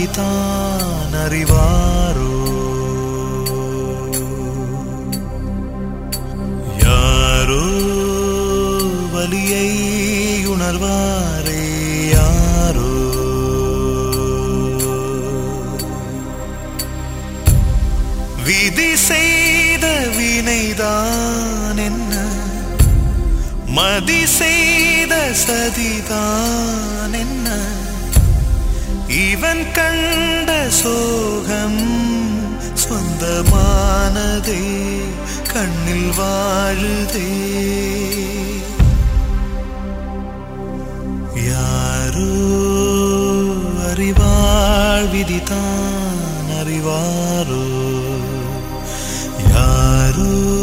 விதிதான் அறிவாரோ? யாரோ வலியை உணர்வாரே யாரோ? விதி செய்த வினைதான் என்ன, மதி செய்த சதிதான் என்ன, இவன் கண்ட சோகம் சொந்தமானதே கண்ணில் வாழுதே. யாரோ அறிவாள் விதிதான் அறிவாரோ? யாரோ